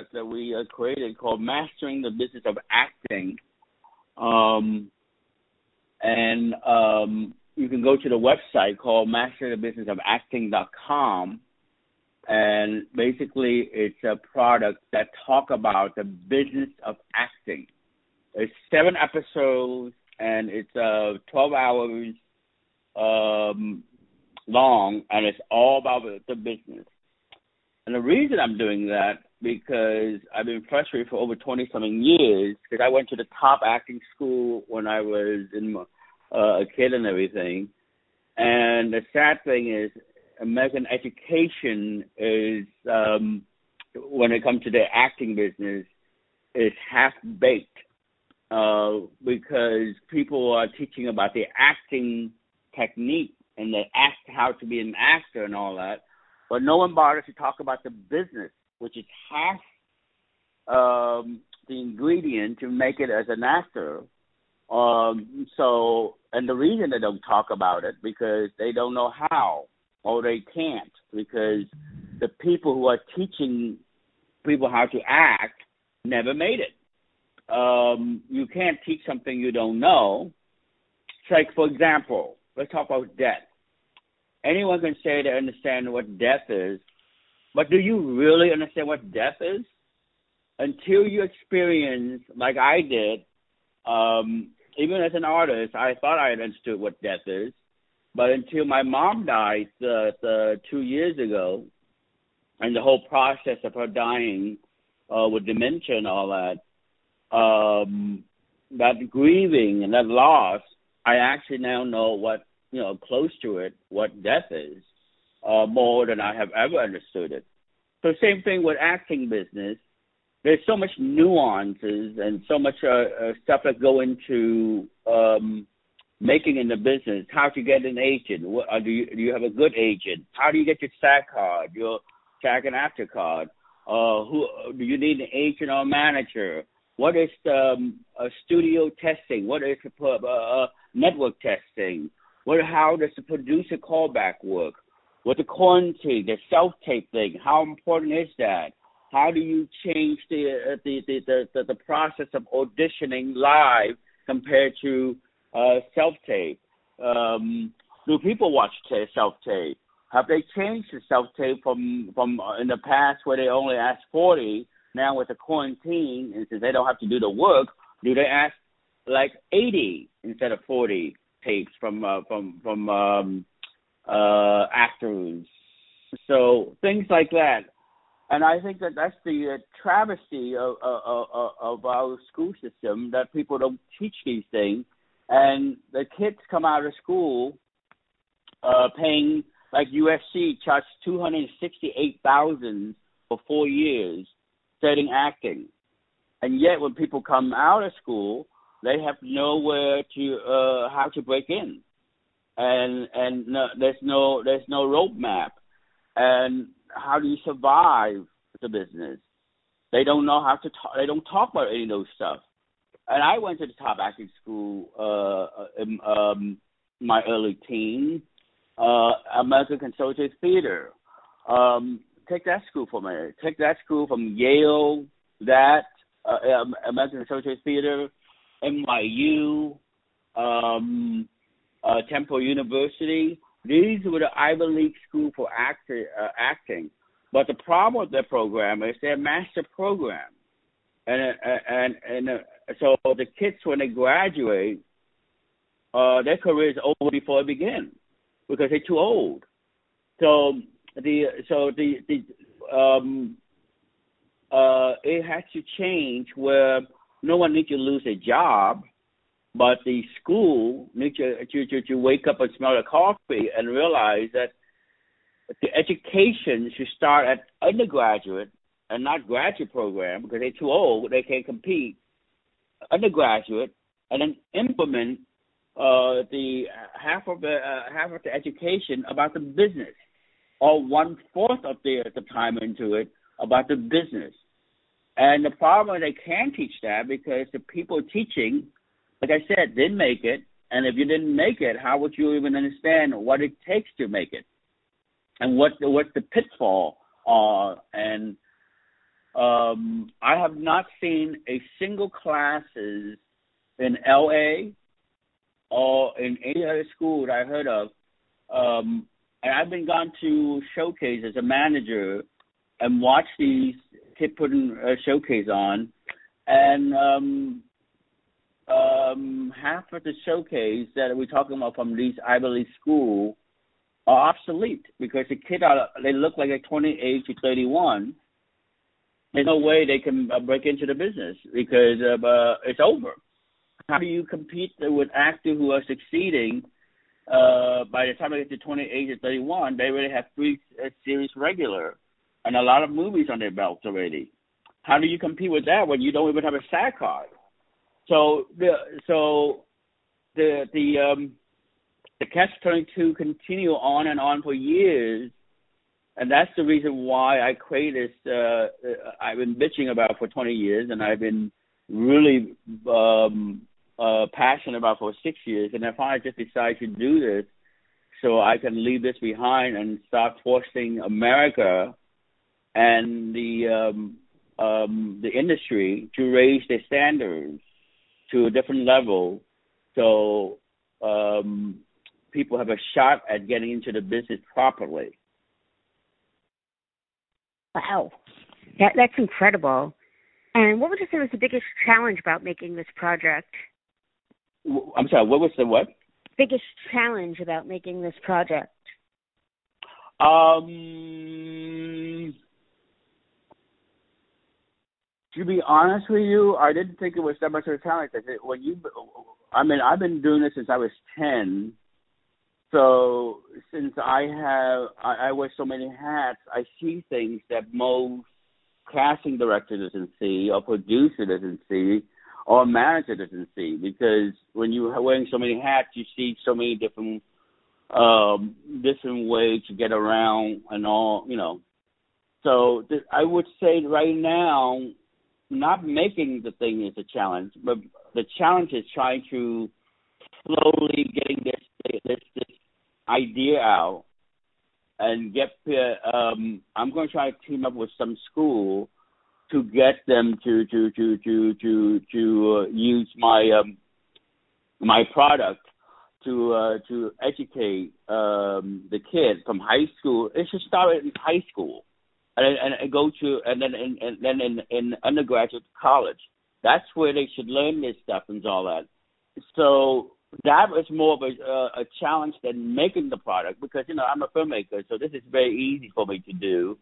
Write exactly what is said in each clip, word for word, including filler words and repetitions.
product that we uh, created called Mastering the Business of Acting. Um, and um, you can go to the website called master the business of acting dot com. And basically, it's a product that talk about the business of acting. It's seven episodes, and it's uh, twelve hours um, long, and it's all about the business. And the reason I'm doing that, because I've been frustrated for over twenty-something years, because I went to the top acting school when I was in, uh, a kid and everything. And the sad thing is, American education is, um, when it comes to the acting business, is half-baked. Uh, because people are teaching about the acting technique and the act, how to be an actor and all that, but no one bothers to talk about the business, which is half um, the ingredient to make it as an actor. Um, so, and the reason they don't talk about it because they don't know how, or they can't, because the people who are teaching people how to act never made it. Um, you can't teach something you don't know. It's like, for example, let's talk about death. Anyone can say they understand what death is, but do you really understand what death is? Until you experience, like I did, um, even as an artist, I thought I understood what death is, but until my mom died uh, uh, two years ago, and the whole process of her dying uh, with dementia and all that, Um, that grieving and that loss, I actually now know what, you know, close to it, what death is, uh, more than I have ever understood it. So same thing with acting business. There's so much nuances and so much uh, uh, stuff that go into um, making in the business. How to get an agent? What, uh, do you do you have a good agent? How do you get your SAG card, your SAG and AFTRA card? Uh, who do you need, an agent or a manager? What is the um, uh, studio testing? What is the uh, network testing? What? How does the producer callback work? What the quarantine, the self-tape thing? How important is that? How do you change the uh, the, the, the, the the process of auditioning live compared to uh, self-tape? Um, do people watch t- self-tape? Have they changed the self-tape from from uh, in the past where they only asked forty? Now with the quarantine, and since they don't have to do the work, do they ask like eighty instead of forty tapes from uh, from from um, uh, actors? So things like that, and I think that that's the uh, travesty of, of, of, of our school system, that people don't teach these things, and the kids come out of school uh, paying, like U S C charged two hundred sixty-eight thousand dollars for four years. Studying acting, and yet when people come out of school, they have nowhere to uh, how to break in, and and no, there's no there's no roadmap, and how do you survive the business? They don't know how to talk. They don't talk about any of those stuff. And I went to the top acting school uh, in um, my early teens, uh, American Conservatory Theater. Um, Take that school from me. Take that school from Yale, that, uh, American Conservatory Theater, N Y U, um, uh, Temple University. These were the Ivy League school for actor, uh, acting. But the problem with their program is they're master program. And, uh, and, and uh, so the kids, when they graduate, uh, their career is over before it begins because they're too old. So The so the the um uh it has to change where no one needs to lose a job, but the school needs to to, to wake up and smell the coffee and realize that the education should start at undergraduate and not graduate program because they're too old, they can't compete. Undergraduate, and then implement uh the half of the uh, half of the education about the business, or one-fourth of the, the time into it about the business. And the problem is they can't teach that because the people teaching, like I said, didn't make it. And if you didn't make it, how would you even understand what it takes to make it? And what the, what the pitfall are? And Um, I have not seen a single classes in L A or in any other school that I heard of. Um, and I've been gone to showcase as a manager and watch these kids putting a showcase on, and um, um, half of the showcase that we're talking about from these Ivy League schools are obsolete because the kids are they look like they're twenty-eight to thirty-one. There's no way they can uh, break into the business because uh, uh, it's over. How do you compete with actors who are succeeding? Uh, by the time they get to twenty-eight to thirty-one, they already have three uh, series regular and a lot of movies on their belts already. How do you compete with that when you don't even have a SAG card? So the so the the um, the catch twenty-two continue on and on for years, and that's the reason why I created this. Uh, I've been bitching about for twenty years, and I've been really um, uh, passionate about for six years, and I finally just decided to do this so I can leave this behind and start forcing America and the um, um, the industry to raise their standards to a different level, so um, people have a shot at getting into the business properly. Wow, that, that's incredible. And what would you say was the biggest challenge about making this project? I'm sorry, what was the what? Biggest challenge about making this project? Um, to be honest with you, I didn't think it was that much of a challenge. When you, I mean, I've been doing this since I was ten. So since I have, I, I wear so many hats, I see things that most casting director doesn't see, or producer doesn't see, or manager doesn't see. Because when you're wearing so many hats, you see so many different, um, different ways to get around and all, you know. So th- I would say right now, not making the thing is a challenge, but the challenge is trying to slowly getting this this this idea out and get. Um, I'm going to try to team up with some school to get them to to to to to to uh, use my um, my product to uh, to educate um, the kids from high school. It should start in high school. And, and go to and then and, and then in, in undergraduate college. That's where they should learn this stuff and all that. So that was more of a, uh, a challenge than making the product because you know I'm a filmmaker, so this is very easy for me to do.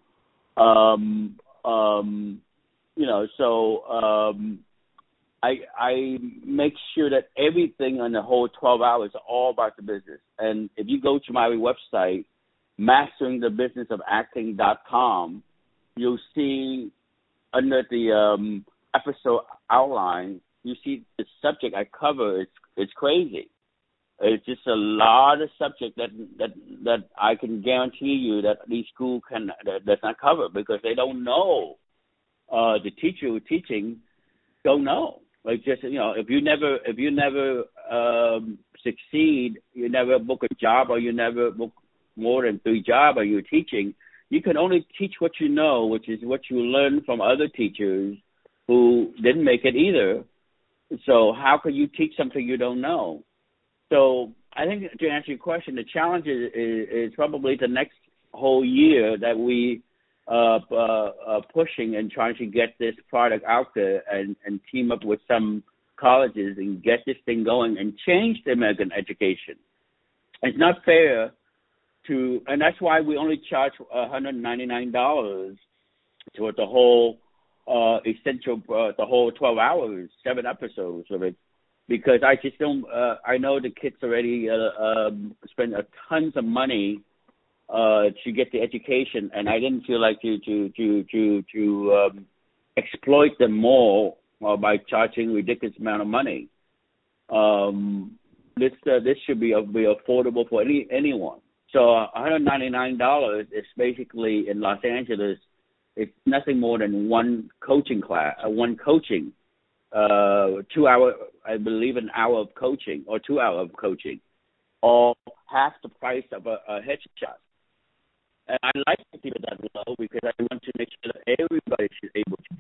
Um, um, you know, so um, I I make sure that everything on the whole twelve hours is all about the business. And if you go to my website, mastering the business of acting dot com, you'll see under the um, episode outline, you see the subject I cover. It's it's crazy. It's just a lot of subject that that that I can guarantee you that these schools can that, that's not covered because they don't know. Uh, the teacher who's teaching don't know. Like just you know, if you never if you never um, succeed, you never book a job or you never book more than three jobs or you're teaching, you can only teach what you know, which is what you learn from other teachers who didn't make it either. So how can you teach something you don't know? So I think to answer your question, the challenge is, is, is probably the next whole year that we uh, uh, are pushing and trying to get this product out there and, and team up with some colleges and get this thing going and change the American education. It's not fair to, and that's why we only charge one hundred ninety-nine dollars to the whole uh, essential, uh, the whole twelve hours, seven episodes of it, because I just don't. Uh, I know the kids already uh, um, spend a tons of money uh, to get the education, and I didn't feel like to to to to to um, exploit them more uh, by charging ridiculous amount of money. Um, this uh, this should be, uh, be affordable for any anyone. So one hundred ninety-nine dollars is basically in Los Angeles. It's nothing more than one coaching class, uh, one coaching, uh, two hour, I believe, an hour of coaching or two hour of coaching, or half the price of a, a headshot. And I like to keep it that low because I want to make sure that everybody should be able to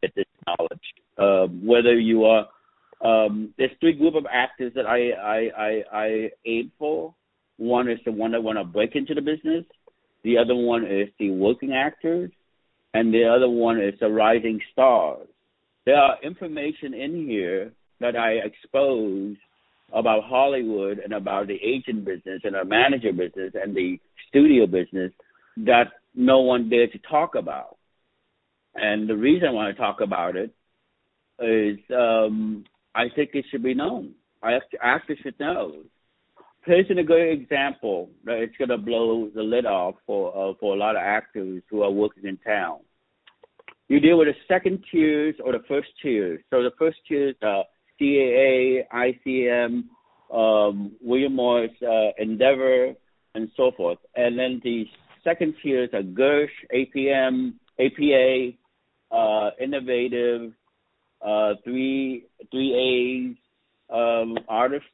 whether you are, um, there's three group of actors that I, I, I, I aim for. One is the one that want to break into the business. The other one is the working actors. And the other one is the rising stars. There are information in here that I expose about Hollywood and about the agent business and the manager business and the studio business that no one dared to talk about. And the reason I want to talk about it is um, I think it should be known. I actors should know. Here's a good example that it's going to blow the lid off for uh, for a lot of actors who are working in town. You deal with the second tiers or the first tiers. So the first tiers are C A A, I C M, um, William Morris, uh, Endeavor, and so forth. And then the second tiers are Gersh, A P M, A P A, uh, Innovative, uh, three three A's, um, artists.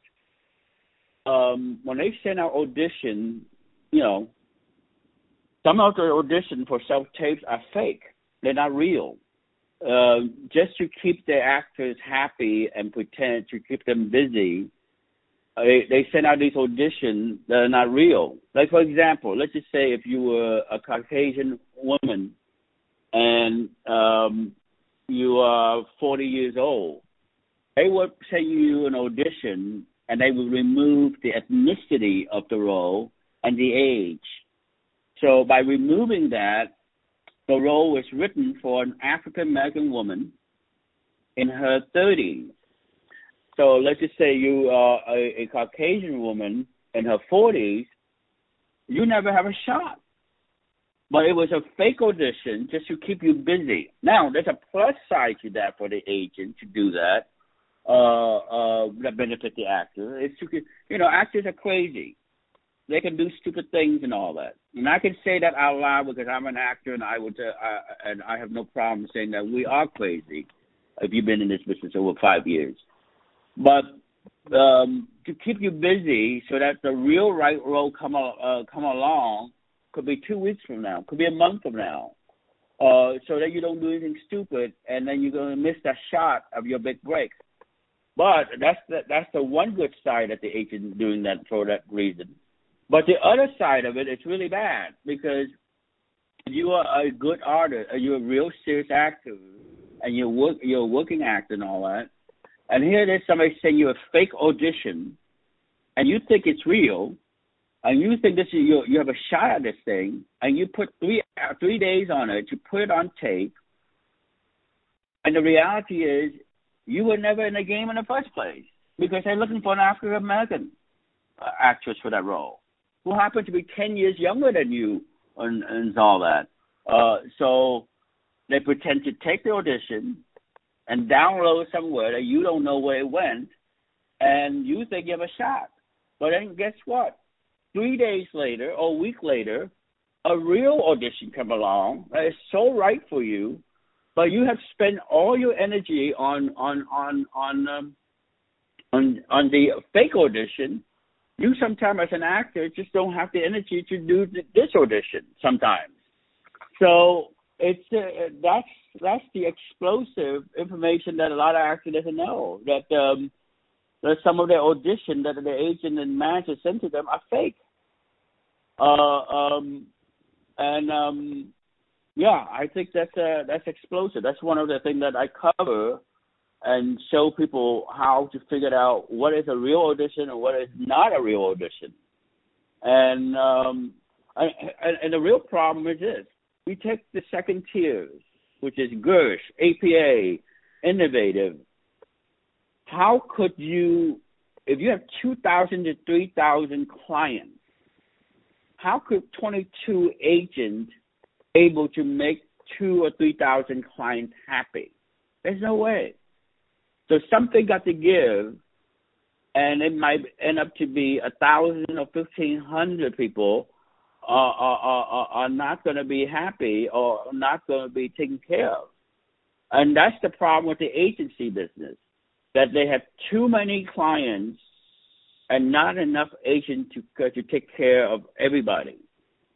Um, when they send out audition, you know, some of the audition for self-tapes are fake. They're not real. Uh, just to keep the actors happy and pretend to keep them busy, uh, they, they send out these auditions that are not real. Like, for example, let's just say if you were a Caucasian woman and um, you are forty years old, they would send you an audition and they would remove the ethnicity of the role and the age. So by removing that, the role was written for an African-American woman in her thirties. So let's just say you are a, a Caucasian woman in her forties, you never have a shot. But it was a fake audition just to keep you busy. Now, there's a plus side to that for the agent to do that, uh, uh, that benefit the actor. It's to, you know, actors are crazy. They can do stupid things and all that. And I can say that out loud because I'm an actor, and I would, uh, I, and I have no problem saying that we are crazy. If you've been in this business over five years, but um, to keep you busy so that the real right role come uh, come along could be two weeks from now, could be a month from now, uh, so that you don't do anything stupid, and then you're going to miss that shot of your big break. But that's the, that's the one good side that the agent doing that for that reason. But the other side of it, it's really bad because you are a good artist, you're a real serious actor, and you're work, you're a working actor and all that. And here there's somebody saying you a fake audition, and you think it's real, and you think this is you you have a shot at this thing, and you put three three days on it, you put it on tape, and the reality is you were never in the game in the first place because they're looking for an African American uh, actress for that role, who happened to be ten years younger than you and, and all that. Uh, so they pretend to take the audition and download somewhere that you don't know where it went, and you think you have a shot. But then guess what? Three days later or a week later, a real audition come along that is so right for you, but you have spent all your energy on on on on um, on, on the fake audition. You sometimes as an actor just don't have the energy to do this audition sometimes. So it's uh, that's that's the explosive information that a lot of actors doesn't know, that um, that some of their audition that the agent and manager sent to them are fake. Uh, um, and um, yeah, I think that's uh, that's explosive. That's one of the things that I cover and show people how to figure out what is a real audition and what is not a real audition. And um, and, and the real problem is this. We take the second tiers, which is Gersh, A P A, Innovative. How could you, if you have two thousand to three thousand clients, how could twenty-two agents able to make two or three thousand clients happy? There's no way. So something got to give, and it might end up to be a thousand or fifteen hundred people are are, are, are not going to be happy or not going to be taken care of, and that's the problem with the agency business, that they have too many clients and not enough agents to uh, to take care of everybody.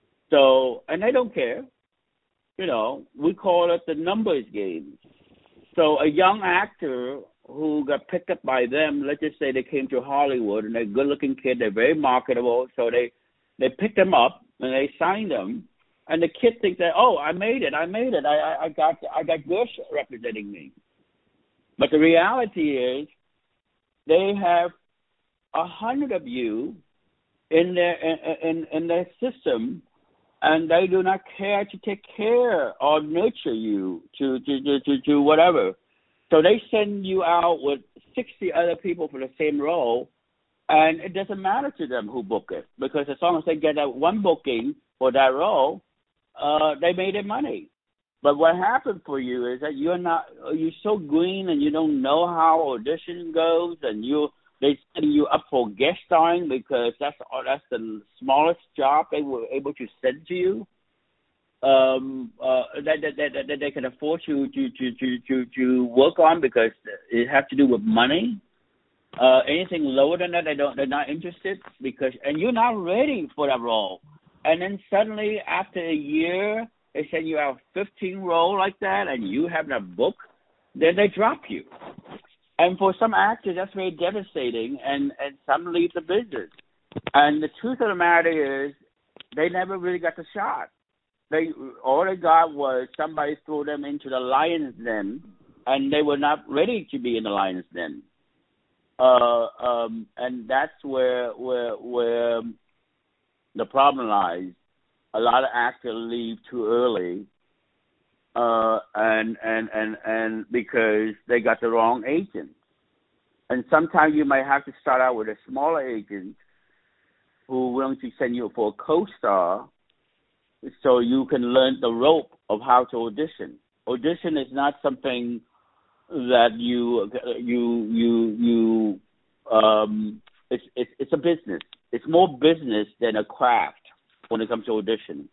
So, and they don't care. You know, we call it the numbers game. So a young actor who got picked up by them, let's just say they came to Hollywood and they're a good-looking kid, they're very marketable, so they they picked them up and they signed them, and the kid thinks that, oh, I made it, I made it, I I, I got I got Gersh representing me. But the reality is, they have a hundred of you in their in, in in their system, and they do not care to take care or nurture you to to to to, to whatever. So they send you out with sixty other people for the same role, and it doesn't matter to them who book it, because as long as they get that one booking for that role, uh, they made their money. But what happened for you is that you're not, you're so green and you don't know how audition goes, and you they setting you up for guest starring because that's that's the smallest job they were able to send to you. Um, uh, that, that, that, that they can afford to, to, to, to, to, to work on, because it has to do with money. Uh, anything lower than that, they don't, they're not interested, because, and you're not ready for that role. And then suddenly, after a year, they send you out fifteen role like that, and you have that book, then they drop you. And for some actors, that's very devastating, and, and some leave the business. And the truth of the matter is, they never really got the shot. They all they got was somebody threw them into the lion's den, and they were not ready to be in the lion's den. Uh, um, and that's where where where the problem lies. A lot of actors leave too early, uh, and and and and because they got the wrong agent. And sometimes you might have to start out with a smaller agent who willing to send you for a co-star, so you can learn the rope of how to audition. Audition is not something that you you you you um it's it's it's a business. It's more business than a craft when it comes to audition.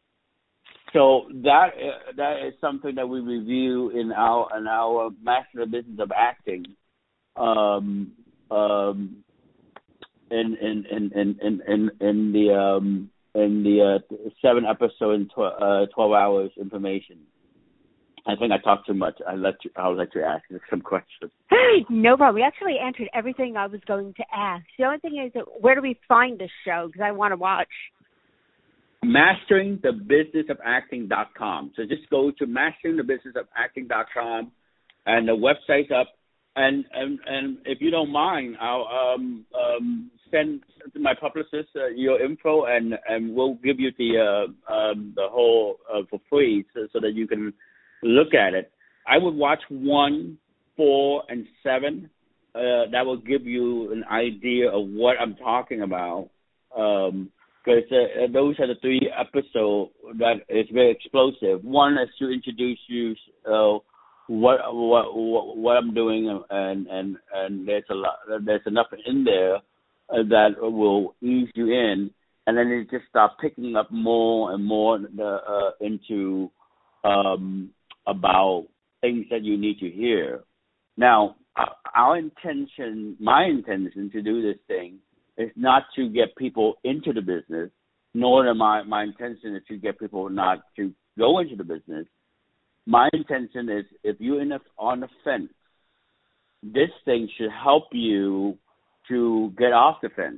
So that uh, that is something that we review in our in our Master of Business of Acting, um um in in in in in in, in the um in the uh, seven episode and tw- uh, twelve hours information. I think I talked too much. I let you. I'll let you ask some questions. No problem. We actually answered everything I was going to ask. The only thing is, where do we find this show? Because I want to watch. mastering the business of acting dot com. So just go to mastering the business of acting dot com, and the website's up. And and and if you don't mind, I'll um um. send to my publicist uh, your info, and, and we'll give you the uh, um, the whole uh, for free, so, so that you can look at it. I would watch one, four, and seven. Uh, that will give you an idea of what I'm talking about, because um, uh, those are the three episodes that is very explosive. One is to introduce you uh, what, what what what I'm doing, and and and there's a lot, there's enough in there that will ease you in, and then it just start picking up more and more uh, into um, about things that you need to hear. Now, our intention, my intention to do this thing is not to get people into the business, nor am I, my intention is to get people not to go into the business. My intention is, if you're in the, on the fence, this thing should help you to get off the fence.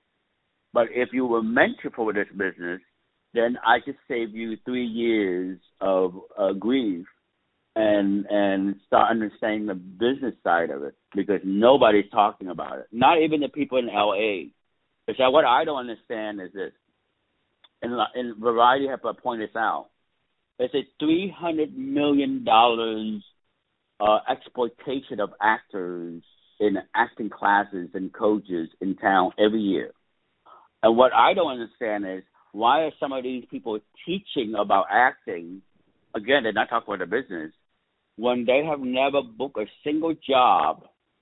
But if you were meant to for this business, then I could save you three years of uh, grief and and start understanding the business side of it, because nobody's talking about it. Not even the people in L A. Because what I don't understand is this, and, and Variety have pointed this out, it's a three hundred million dollars uh, exploitation of actors in acting classes and coaches in town every year. And what I don't understand is, why are some of these people teaching about acting? Again, they're not talking about the business, when they have never booked a single job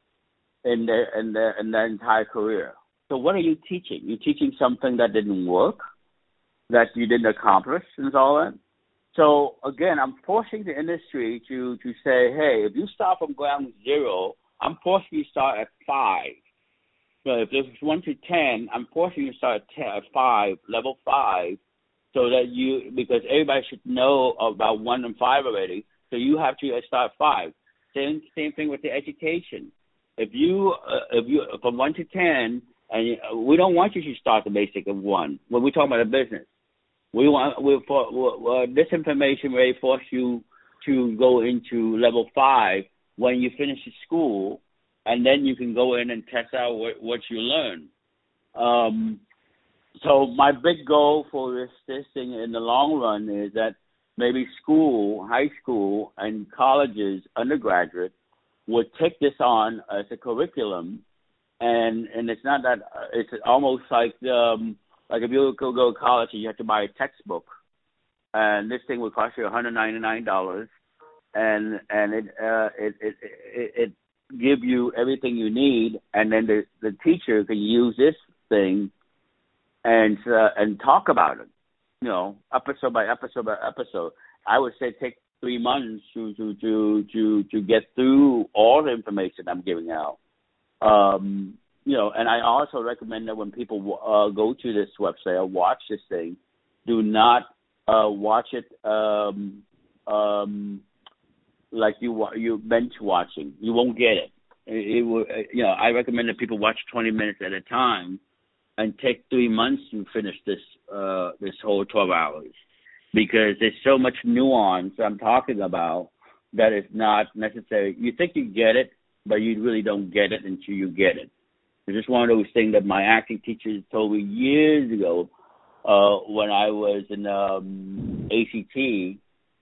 in their in their in their entire career. So what are you teaching? You're teaching something that didn't work, that you didn't accomplish, and all that. So again, I'm forcing the industry to to say, hey, if you start from ground zero, I'm forcing you to start at five. So if it's one to ten, I'm forcing you to start at, ten, at five, level five, so that you, because everybody should know about one and five already, so you have to start five. Same same thing with the education. If you uh, if you from one to ten, and you, we don't want you to start the basic of one when we talk about a business. We want we for uh, this information may force you to go into level five when you finish school, and then you can go in and test out what, what you learn. Um, so my big goal for this this thing in the long run is that maybe school, high school, and colleges, undergraduate, would take this on as a curriculum, and and it's not that uh, it's almost like um, like if you go go to college and you have to buy a textbook, and this thing would cost you one hundred ninety-nine dollars, and and it uh, it, it it it give you everything you need, and then the the teacher can use this thing and uh, and talk about it, you know, episode by episode by episode. I would say take three months to to to to, to get through all the information I'm giving out. Um, you know, and I also recommend that when people uh, go to this website or watch this thing, do not uh, watch it um, um, like you you bench watching. You won't get it. It, it will, you know, I recommend that people watch twenty minutes at a time and take three months to finish this uh, this whole twelve hours, because there's so much nuance I'm talking about that is not necessary. You think you get it, but you really don't get it until you get it. It's just one of those things that my acting teachers told me years ago uh, when I was in um, A C T.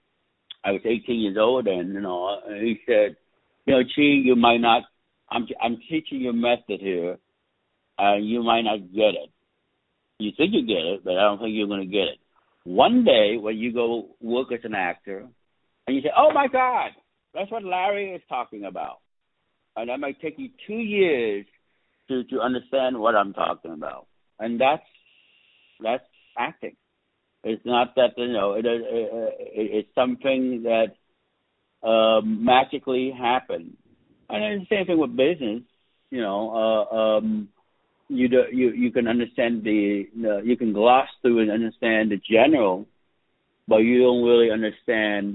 I was eighteen years old then, you know. And he said, you know, Chi, you might not, I'm I'm teaching you a method here, and you might not get it. You think you get it, but I don't think you're going to get it. One day when you go work as an actor, and you say, oh, my God, that's what Larry is talking about. And that might take you two years to, to understand what I'm talking about. And that's that's acting. It's not that, you know, it, it, it, it's something that um, magically happened. And it's the same thing with business, you know. Uh, um, you, do, you you can understand the, uh, you can gloss through and understand the general, but you don't really understand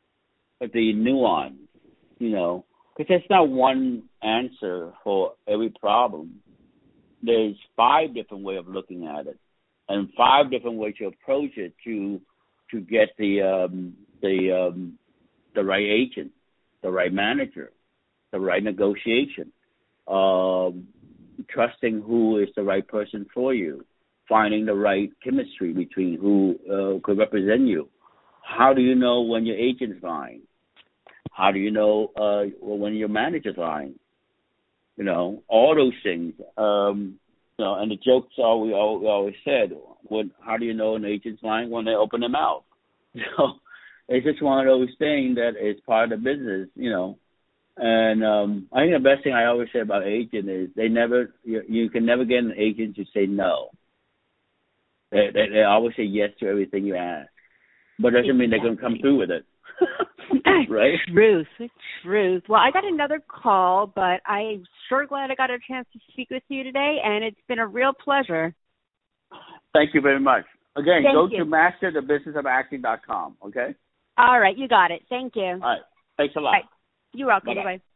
the nuance, you know. Because there's not one answer for every problem. There's five different ways of looking at it, and five different ways to approach it to to get the um, the um, the right agent, the right manager, the right negotiation, um, trusting who is the right person for you, finding the right chemistry between who uh, could represent you. How do you know when your agent's lying? How do you know uh, when your manager's lying? You know, all those things. Um, you know, and the jokes all we always said. When, how do you know an agent's lying? When they open their mouth. You know, it's just one of those things that is part of the business. You know, and um, I think the best thing I always say about agent is they never. You, you can never get an agent to say no. They, they, they always say yes to everything you ask, but doesn't mean they're going to come through with it. Right? Truth, truth. Well, I got another call, but I'm sure glad I got a chance to speak with you today, and it's been a real pleasure. Thank you very much. Again, Thank go you. to master the business of acting dot com, okay? All right, you got it. Thank you. All right. Thanks a lot. All right. You're welcome. Bye-bye. Bye-bye.